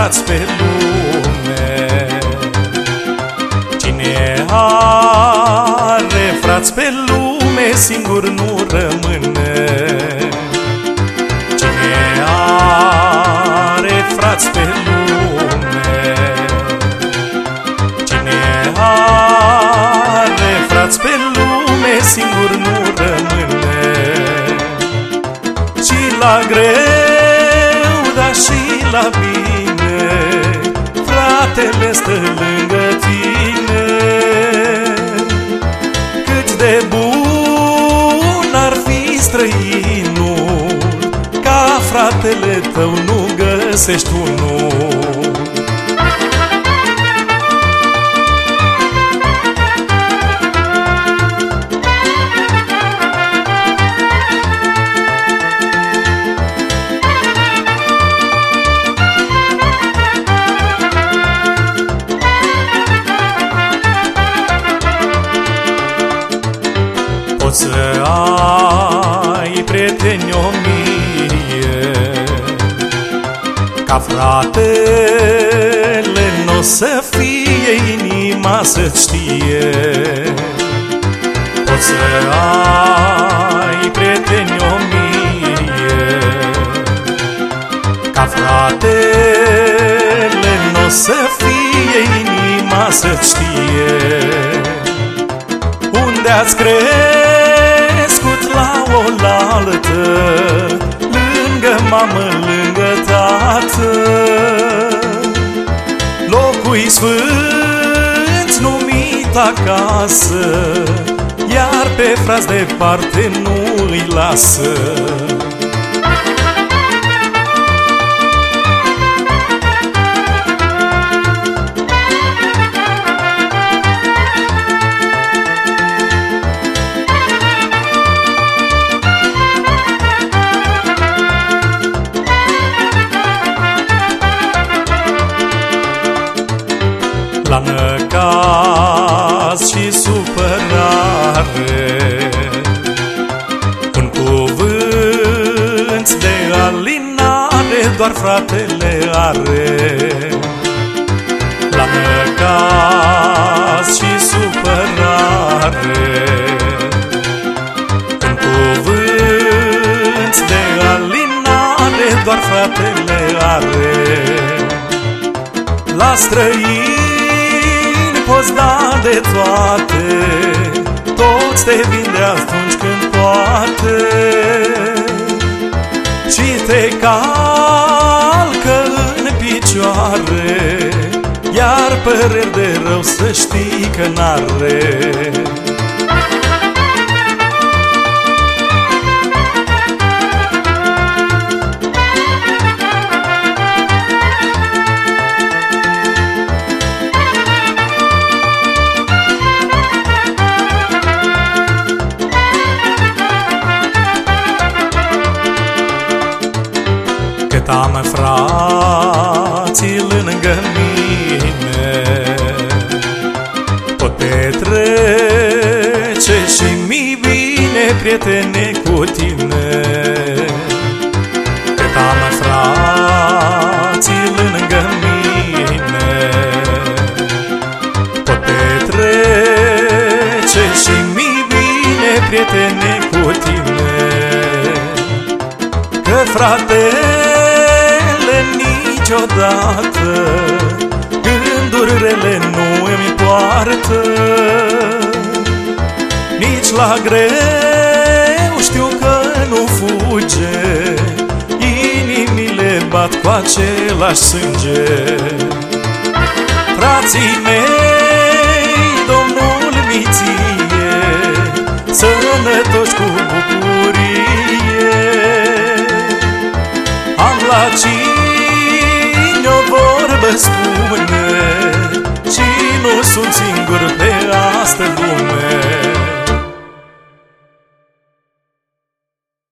frați pe lume. Cine are frați pe lume, singur nu rămâne. Cine are frați pe lume, cine are frați pe lume, singur nu rămâne. Și la greu, dar și la bine, fratele stă lângă tine. Cât de bun ar fi străinul, ca fratele tău nu găsești unul. Poți să ai prieteni o mie, ca fratele n-o să fie, inima să-ți știe. Poți să ai prieteni o mie, ca fratele n-o să fie, inima să-ți știe. Unde ați crescut la oaltă, lângă mamă, lângă tată, locul-i sfânt numit acasă, iar pe frați departe nu îi lasă. La năcaz și supărare, un cuvânt de alinare doar fratele are. La năcaz și supărare, un cuvânt de alinare doar fratele are. La străini poți da de toate, toți te vinde atunci când poate, și te calcă în picioare, iar păreri de rău să știi că n-are. Cât am frații lângă mine, pot petrece și mi bine prietene cu tine. Cât am frații lângă mine, pot petrece și mi bine prietene cu tine. Că fratele niciodată gânduri rele nu îmi poartă, nici la greu știu că nu fuge, inimile bat cu același sânge. Frații mei, Domnul mi-ție, sănătoși cu bucurie, am la cine o vorbă spune, și nu sunt singur pe astă lume.